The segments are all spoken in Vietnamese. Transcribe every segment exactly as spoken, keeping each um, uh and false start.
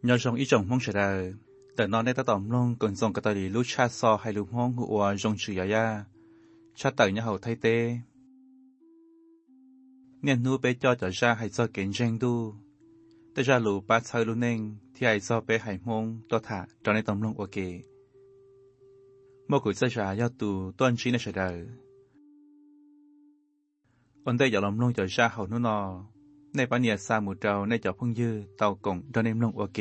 nhờ trong ý chồng mong sẽ đờiแต่นอนได้ตะต่อมลงก่อนส่งกระต่ายลูกชาซอให้ลูกห้องหัวจงชื่อยายาชาเต่ยเนี่ยเขาไทยเต้เนี่ยนู้ไปจอจ่อชาให้ซอเก่งเจงดูแต่ชาลูป้าชายลูกเน่งที่ให้ซอไปให้มงตัวถาจอในต่อมลงโอเคเมื่อกุยเสชายาตูต้นชี้ในเฉดายอันได้อย่าล้อมลงจ่อชาเขานู่นนอในปัญญาสามุเจ้าในจ่อพึ่งยื้อเต่ากงจอในลงโอเค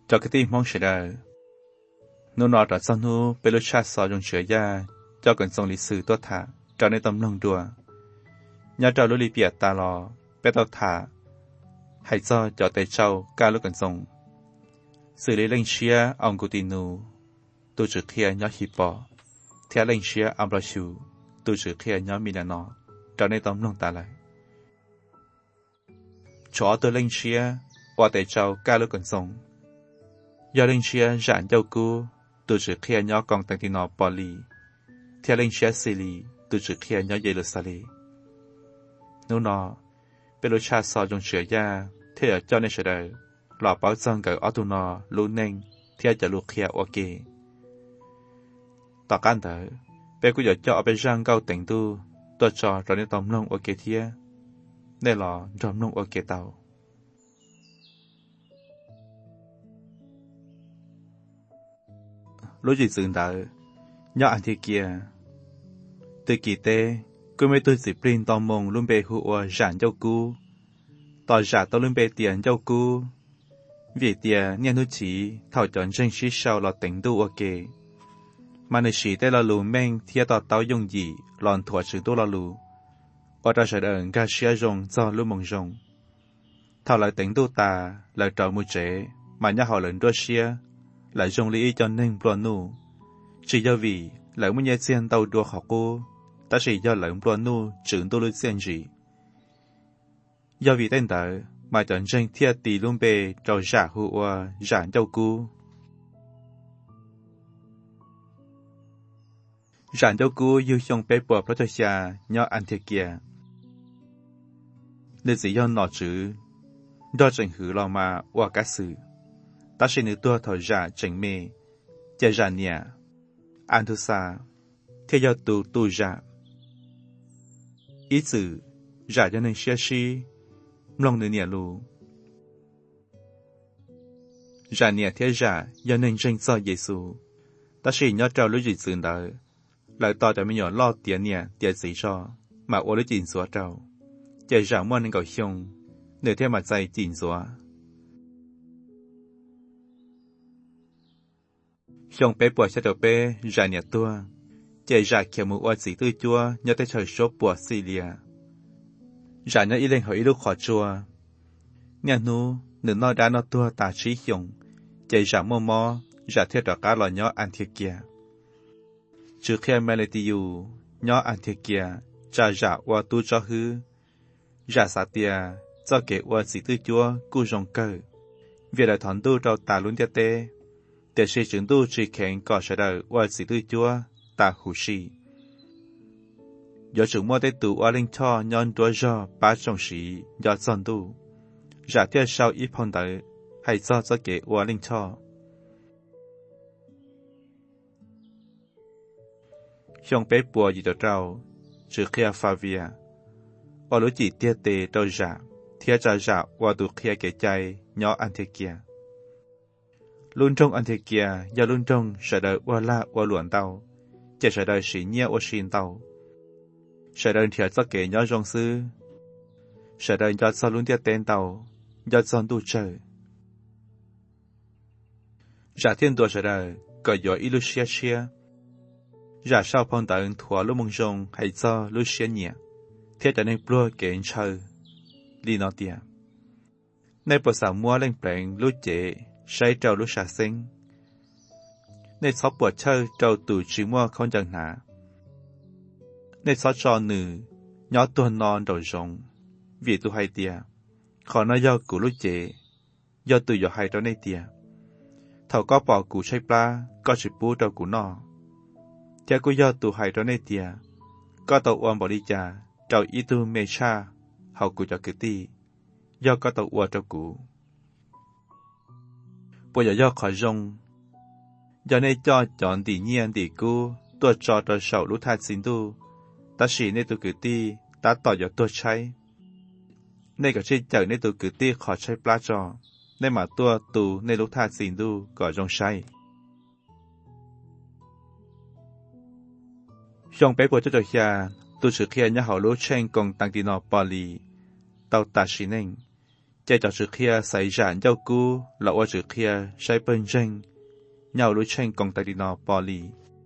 cho cái tim mong sẽ đời nó nọ đã xong nó bên lúc cha sò trong sửa ya cho cần xong lịch sử tốt thả cho nên tâm lòng đùa nhà trò lúc li bịa ta lò bên tao thả hãy cho cho tay trâu ca lúc cần xong xử lý lên chia ông cụ tin nu tôi chỉ kia nhỏ hiệp bỏ theo lên chia ông bảo chủ tôi chỉ kia nhỏ mi là nó cho nên tâm lòng ta lại chó tôi lên chia qua tay trâu ca lúc cần xong do lên chia giản châu cú tôi chỉ kia nhỏ còn tăng tin nó bỏ lì theo lên chia xử lý tôi chỉ kia nhỏ dễ lừa xả lì nếu nó bên lối cha sò trong sửa ya thế ở cho nên sẽ đời lọ bảo dân cái ở tu nó luôn nên theo cho lúc kia ok tao can thở bên cứ giờ cho ở bên răng câu tỉnh tu tôi cho rồi nên tóm lông ok thia nên là tóm lông ok tao lúc gì dừng đợi nhớ anh thì kia từ kỳ tê cứ mấy tôi dịp riêng tao mong luôn bề hụa giản châu cú tao giả tao luôn bề tiền châu cú vì tiền nhân hữu chỉ thảo chọn chân sĩ sau là tỉnh tu ok mà nơi sĩ tê là lù men thì tao tao dùng gì lòn thua sự tu là lù ở đây sẽ đợi cả xia rong do lu mong rong thảo lại tỉnh tu ta lại trò mua trẻ mà nhà họ lớn đua xia lại dùng lý cho nên buồn nu chỉ do vì lại muốn nhẹ xiên tàu đua họ cô ta chỉ do lại buồn nu trưởng tu lưu xiên gì do vì tên tờ mà chọn chân thiệt tỷ luôn bề trò giả hụ giả châu cú giả châu cú yêu trong bề bờ Protosia nhỏ anh thiệt kia nên chỉ do nọ chữ do trình hữu lo mà qua cả sự ta chỉ nữ tua thọ giả trình mê cha giả nhẹ anh thu xa theo do tu tu giả ý sự giả cho nên xia xi lòng nữ nhẹ lù giả nhẹ theo giả do nên tranh so Giêsu ta chỉ nhớ trao lối gì sự đời lại to cho mình nhỏ lo tiền nhẹ tiền gì cho mà ô lối chỉnh xóa trao chạy giả mua nên cầu hiông để theo mặt dày chỉnh xóa hiông bé bùa sẽ đầu bé giả nhẹ tua chạy giả kiểu một ô gì tư chua nhớ tới trời số bùa xì lìa giả nhớ ý lên hỏi ý lúc khó chua nhà nu nữ nói đã nó tua tà trí hiông chạy giả mò mò giả theo đó cá lò nhỏ ăn thiệt kia trước khi mẹ lại tiêu nhỏ ăn thiệt kia giả giả qua tu cho hư giả sát tia cho kể qua sĩ tư chúa cu rong cơ việc đại thọn tu cho ta luôn tiệt tê để xây dựng tu chỉ khen có sẽ đời qua sĩ tư chúa ta hủ sĩ do chúng mua tế tu qua linh cho nhon đua do ba trong sĩ do chọn tu giả theo sau ít phong tới hay do cho kể qua linh cho trong bé bùa gì đó trâu trước khi Favia ở lối chỉ tiệt tê trâu giả thiệt giả giả qua tụ kia kể chạy nhỏ anh thiệt kia luôn trong anh thiệt kia do luôn trong sẽ đợi qua la qua luận tàu chỉ sẽ đợi sĩ nhẹ qua xin tàu sẽ đợi thiệt cho kể nhỏ rong sư sẽ đợi cho sau luôn tiệt tên tàu do son tu chơi giả thiên tuổi sẽ đợi có giỏi ít lúc xia xia giả sau phong tận thua lúc mong rong hay do lúc xia nhẹ thiết cho nên plua kén chơi đi nó tiệt nên bộ sản mua lên bèn lúc chế say trâu lúc xả sinh nên sáu bộ chơi trâu tủ chỉ mua không chẳng hả nên sáu trò nữ nhỏ tuần non đầu rồng vì tu hay tiệt khó nói do cụ lúc chế do tu do hay đó nên tiệt thầu có bỏ cụ chơi pla có chỉ bù trâu cụ nọ cha cụ do tu hay đó nên tiệt có tàu ôm bỏ đi cha trâu ý tu mê cha hậu cụ cho cứ ti do có tàu ua trâu cụ bây giờ do khỏi rong do nên cho chọn tỷ nhiên tỷ cú tôi cho tôi sầu lúc thay xin tu ta chỉ nên tôi cứ ti ta tỏ cho tôi cháy nên cả trên trời nên tôi cứ ti khỏi cháy pla cho nên mà tôi tu nên lúc thay xin tu gọi rong say trong bé của tôi cho cha tôi sự kia nhớ họ lúa chen còn tăng tiền nọ bò lì tàu ta chỉ nên chạy cho sự kia xảy ra giao cú là ở sự kia sai bên tranh nhau lối tranh còn tại đi nọ bỏ lì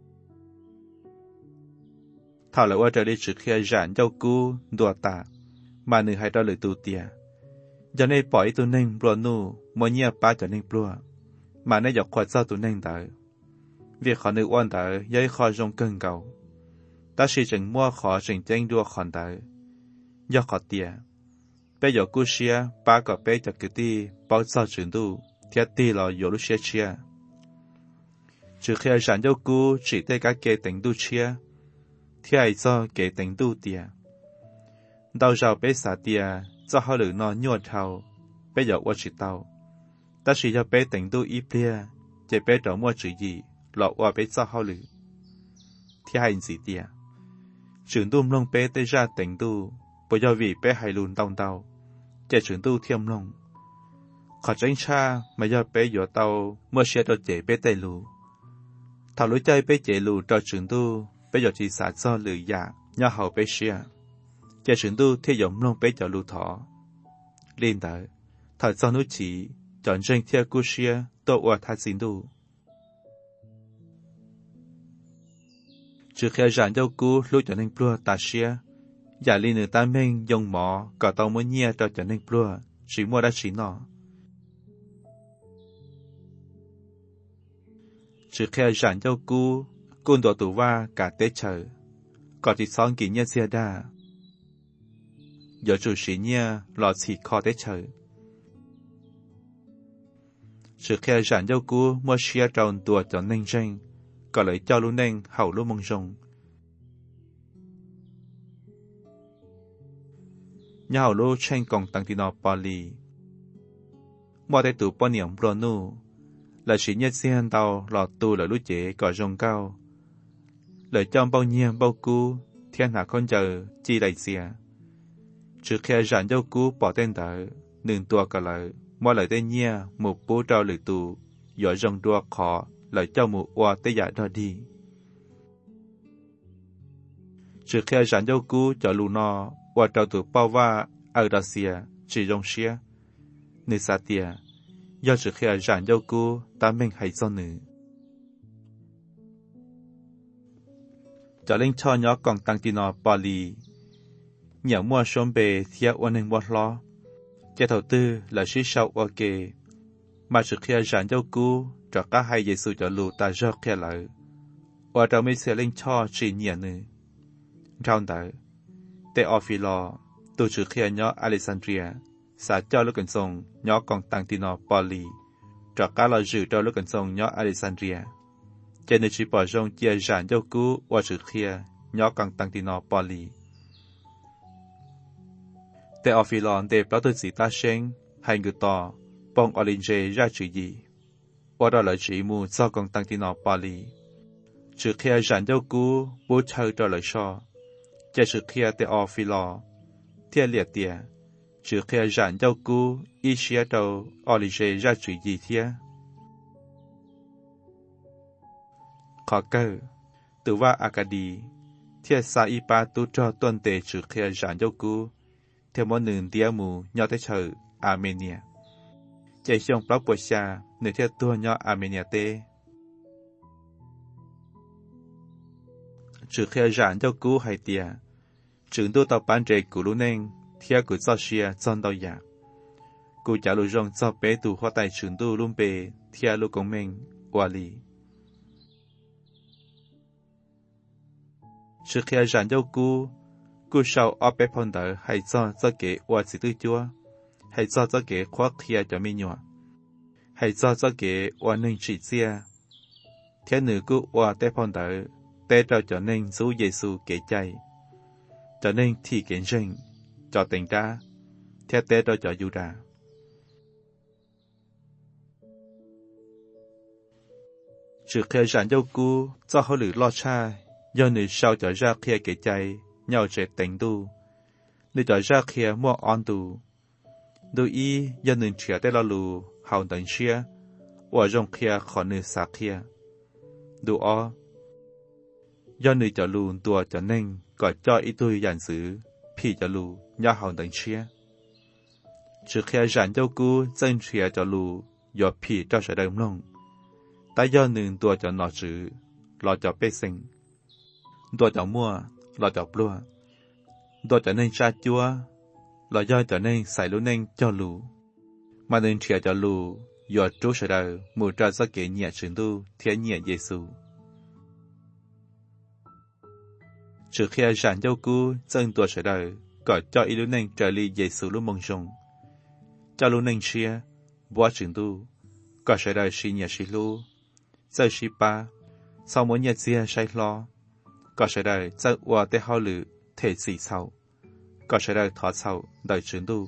thảo là ở đây đi sự kia giản giao cú đùa tạ mà nữ hay đó lời tu tiệt cho nên bỏ ý tu nên bùa nu mỗi nhà ba cho nên bùa mà nên dọc qua giao tu nên đỡ việc họ nữ quan đỡ giấy kho rong cân cầu ta sử dụng mua khó trình tranh đua khòn đỡ do khó tiệt bây giờ cú xia ba có bây giờ cái đi bao giờ chuyển tu thiết đi là有路些chia chỉ khi sản giao cú chỉ để các cái tính tu chia thì ai cho cái tính tu tiệt đào rào bây giờ tiệt cho họ lử nó nhuột thầu bây giờ qua chỉ tàu ta chỉ cho bây tính tu ít bia chỉ bây giờ mua chỉ gì lọ qua bây cho họ lử thì ai gì tiệt chuyển tu long bây tới ra tính tu bây giờ vì bây hay lùn tàu tàu chỉ chuyển tu thiêm long khó tránh xa mà giờ bây giờ tàu mua xe cho chế bây tay lù thảo lối chơi bây chế lù cho chuyển tu bây giờ chỉ xả cho lử giả nhà hậu bây xe chỉ chuyển tu thiết dụng long bây giờ lù thọ liên tới thời gian núi chỉ chọn riêng theo cú xe tổ ở thái sinh tu trước khi giảng giao cú lúc cho nên plua ta xe giả liên người ta mình dùng mỏ cả tàu mới nhia cho cho nên plua chỉ mua đã chỉ nọ trước khi giảng giao cú côn đồ tủ va cả tết chờ có chỉ xong kỷ niệm xe đa giờ chủ sĩ nhia lọ chỉ khó tết chờ trước khi giảng giao cú mua xe tròn tua cho nên tranh có lấy cho luôn nên hậu luôn mong rong nhà hậu luôn tranh còn tăng tiền nọ bỏ lì mua tay tủ bỏ niệm bro nu là sĩ nhia xe tàu lọ tu là lúc chế có rong cao lời trong bao nhiêu bao cú thiên hạ con chờ chi đại xe trước khi giảng giao cú bỏ tên tờ nương tua cả lời mỗi lời tên nhia một bố trao lời tù giỏi rong đua khó lời cho một oa tới giải đó đi trước khi giảng giao cú cho lù no oa trao tù bao va ở đó xe chỉ rong xe nữ sa tia do trước khi giảng giao cú ta mình hay do nữ cho linh cho nhỏ còn tăng tin nó bỏ lì nhà mua xóm bề theo ôn hình bọt lo cho đầu tư là suy sâu ok mà trước khi giảng giao cú cho các hai giê xu cho lù ta rớt kia lại và trong mấy xe linh cho chỉ nhẹ nữa trong đó tại Ophilo tôi trước khi nhỏ Alexandria xã cho lúc cần sông nhỏ còn tăng tin nó bỏ lì cho các là dự cho lúc cần sông nhỏ Alexandria cho nên chỉ bỏ rong chia giảng giao cú và trước khi nhỏ còn tăng tin nó bỏ lì tại Ophilo để bảo tôi chỉ ta xem hai người to bông Olinje ra chữ gì và đó là chỉ mù do còn tăng tin nó bỏ lì trước khi giảng giao cú bố chơi cho lời so cho trước khi tại Ophilo thiên liệt tiệt trước khi giảng giao cú ý xia đầu Olinje ra chữ gì thế khó cơ từ va Akadi thiên sa y ba tu cho tuần tệ trước khi giảng giao cú theo món nương tia mù nhỏ tới chờ Armenia chạy xong blog bồi xa nửa theo tua nhỏ Armenia tê trước khi giảng giao cú hay tia trưởng tu tàu bán rễ của lũ nên theo của cho xia trong đau giả cụ trả lũ rong cho bé tù hoa tài trưởng tu luôn bề theo lũ công mình hòa lì trước khi giảng giao cú cú sau ở bé phong đỡ hay cho cho cái hòa sĩ tư chúa hay cho cho cái khoác kia cho mình nhỏ hay cho cho cái hòa nên chỉ xia theo nữ cú hòa té phong đỡ té trao cho nên số Giêsu kể chạy cho nên thì kiện rình cho tình ta theo té trao cho Juda trước khi giảng giao cú cho họ lử lo cha do nữ sau cho ra kia kể chạy nhau trẻ tình tu nữ cho ra kia mua on tu đôi ý do nữ trẻ tới lo lù hậu tận xia và trong kia khỏi nữ sạc kia đủ o do nữ cho lù tua cho nên gọi cho ý tôi giản sử phi cho lù nhau hậu tận xia trước khi giản châu cú dân chia cho lù do phi cho sẽ đâm lông tại do nương tua cho nó chữ lo cho bê sinh tua cho mua lo cho plua tua cho nên cha chúa lo do cho nên xài lũ nên cho lù mà nên chia cho lù do chú sẽ đời mù cho do kể nhẹ trường tu thiên nhẹ Giêsu trước khi giảng châu cú dân tua sẽ đời gọi cho ý lũ nên trở li Giêsu lũ mong rong cho lũ nên chia bua trường tu gọi sẽ đời xì nhẹ xì lũ giờ xì ba sau mỗi nhật chia say lo gọi sẽ đời giờ qua để hao lử thể xì sau gọi sẽ đời thọ sau đời trường tu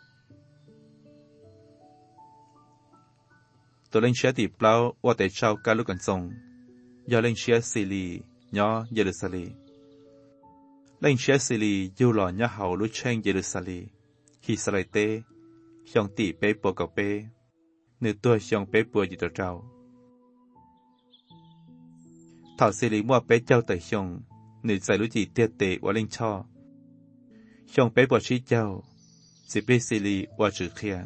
tôi lên xe tiệp lao qua để trao cả lúc còn sống do lên xe xì lì nhỏ Jerusalem lên xe xì lì dù lò nhỏ hậu lúc trên Jerusalem khi xa lại tê xong tỉ bế bồ cầu bế nữ tôi xong bế bùa gì đó trao thảo xì lì mua bế trao tại xong nữ giải lúc gì tiết tệ qua lên cho xong bế bùa trí trao dịp bế xì lì qua trừ khía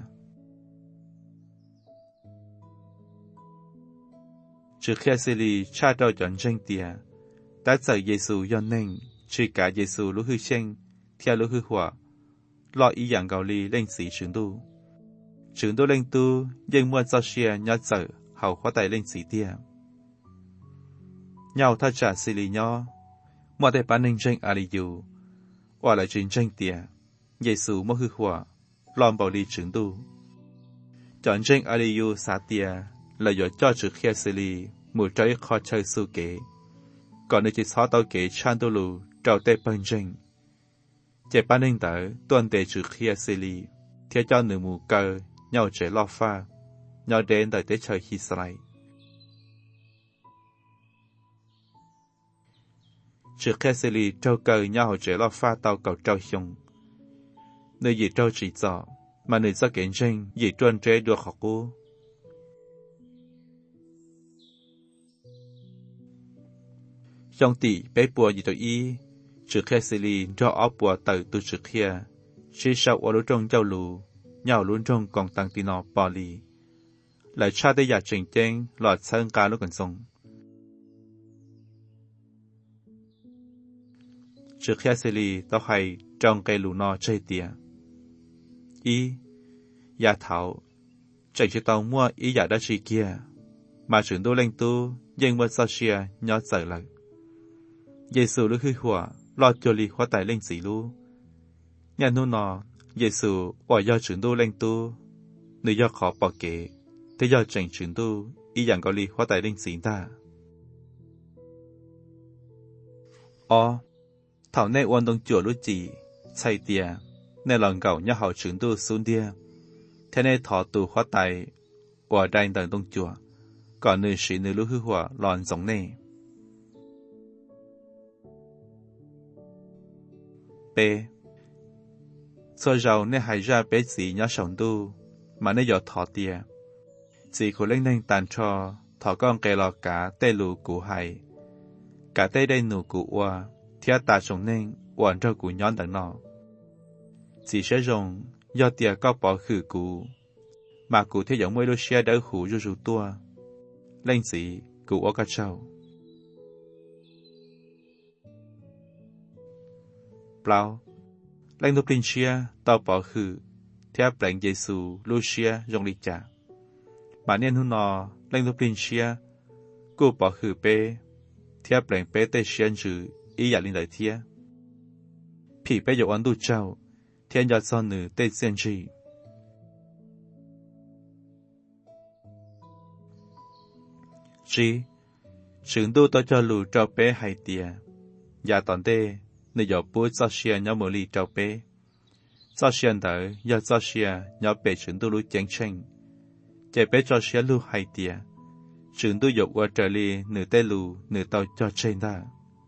trừ khía xì lì cha đau chọn tranh tìa đã giải Giêsu do nên chỉ cả Giêsu lúc hư sinh theo lúc hư hỏa lo ý dạng gạo lì lên sĩ trường tu trường tu lên tu nhưng mua cho xe nhớ sợ hậu hóa tài lên sĩ tia nhau ta trả xì lì nhỏ mua để bán nên tranh à lì dù hoặc là chuyện tranh tia Giêsu mua hư hỏa lon bảo lì trường tu chọn tranh à lì dù xá tia là do cho trừ khía xì lì một trái khó chơi su kế còn nếu chỉ xóa tao kế chan tu lù trao tê băng tranh chế bán nên tới tuần tê trừ khía xì lì theo cho nửa mù cơ nhau trẻ lo pha nhau đến tới tới trời khi sai trừ khía xì lì trao cơ nhau trẻ lo pha tao cầu trao xong nơi gì trao chỉ rõ mà nơi do kiến tranh gì tuần trẻ được học cô trong tỷ bé bùa gì tôi ý trừ khía xì lì cho áo bùa từ từ trừ khía chỉ sau ở lối trong châu lù nhau luôn trong còn tăng tin nó bỏ lì lại cha tới nhà trình trên lọt sang cá lúc còn sống trừ khía xì lì tao hay trong cây lù nó chơi tìa ý nhà thảo chạy cho tao mua ý giả đã chỉ kia mà chuyển đô lên tu nhưng mà sao xia nhớ sợ lại Giêsu lúc hư hỏa lo cho lì hóa tài lên sĩ lu nhà nu nọ Giêsu bỏ do chuyển đô lên tu nơi do khó bỏ kế thế do chẳng chuyển tu ý dạng có lì hóa tài lên sĩ ta o thảo nê uốn đông chùa lúc chỉ chạy tia nê lòng gạo nhà họ chuyển tu xuống tia thế nê thọ tu hóa tài ở đây tầng đông chùa còn nơi sĩ nơi lúc hư hỏa lòn giống nê B. Số giàu nên hãy ra bé gì nhớ sống tu, mà nên dọt thọ tìa. Chỉ của lên nên tàn cho, thọ con kề lọ cả tê lù cụ hài. Cả tê đây nụ cụ hoa, thịa ta sống nên, hoàn cho cụ nhón đằng nọ. Chỉ sẽ dùng, do tìa có bỏ khử cụ, mà cụ theo dõi môi đôi xe đỡ hủ rù rù tua. Lên gì, cụ ở cả trâu. Blau, lên đôi linh chia tao bỏ khử, theo lệnh Giêsu Lucia dùng lịch trả. Mà nên hôn nọ lên đôi linh chia, cô bỏ khử bê, theo lệnh bê tê xiên trừ ý giả linh đại thia. Phỉ bê dụ ấn đu trao, thiên giả son nữ tê xiên trì. Chí, trưởng đu tao cho lù trao bê hay tìa, giả tòn tê, nơi giờ bố cho xe nhau một ly trao bê, cho xe đỡ, giờ cho xe nhau bê trưởng tu lũ chén tranh, chạy bê cho xe lũ hay tìa, trưởng tu dục qua trở ly nửa tê lù nửa tàu cho trên ta.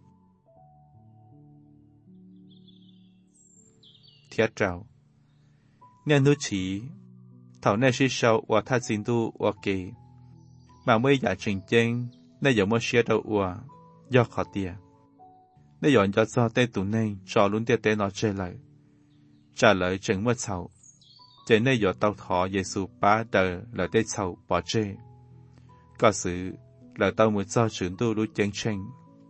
Thiết trào, nên nữ chỉ, thảo này sĩ sau qua thác xin tu qua kê, mà mới giả trình chênh, nên giờ mua xe đâu qua, do khó tìa. Nếu dọn cho cho tên tụi nên cho luôn tiết tế nó chơi lại. Trả lời chẳng mất sầu. Chạy nơi giọt tàu thọ Giê-xu bá đờ là tê sầu bỏ chê. Có sự là tàu một do trưởng tu đối chén tranh.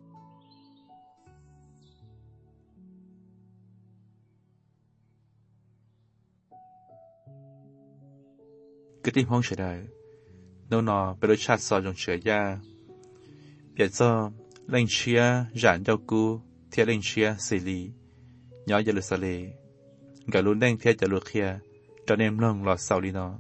Cứ tim hông sẽ đời. Nô nọ bê đôi chát so dòng chữa ya. Biết do lên chia giản giao cú theo lên chia xử lý. Nhỏ giờ lượt xa lê. Gà luôn đen theo giờ lượt kia. Cho nên lòng lọt sau đi nó.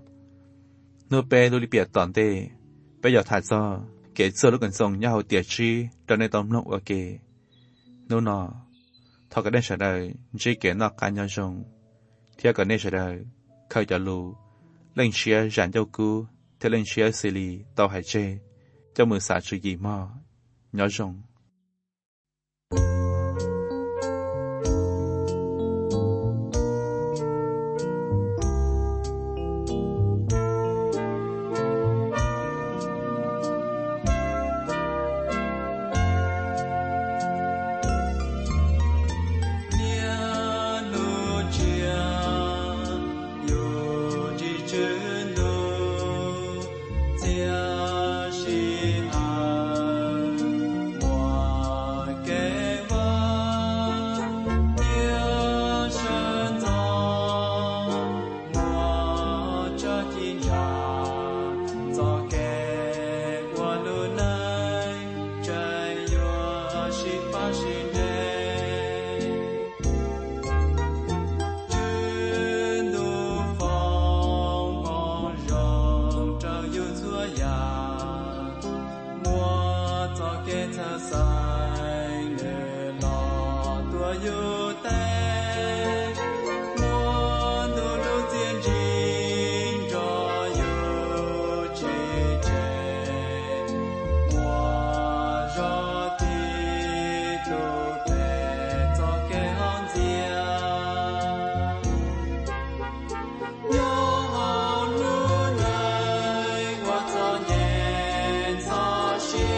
Nô bê lưu lý biệt tỏn tê. Bây giờ thả do. Kể xưa lúc gần sống nhau tiệt chi. Cho nên tóm lòng ở kê. Nô nọ. Thọ cả đen sẽ đời. Chỉ kể nó cá nhau rồng. Theo cả đen sẽ đời. Khởi giờ lù. Lên chia giản giao cú theo lên chia xử lý tàu hải chê. Cho mưa xả chữ gì mò. Nhỏ rồng.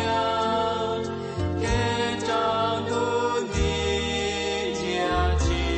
Hãy subscribe cho kênh Ghiền Mì Gõ để không bỏ lỡ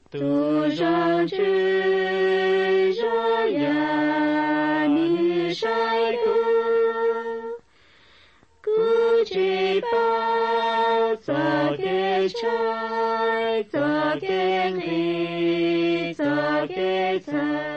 独生之主呀，你晒苦，孤举报做给差，做给你，做给他。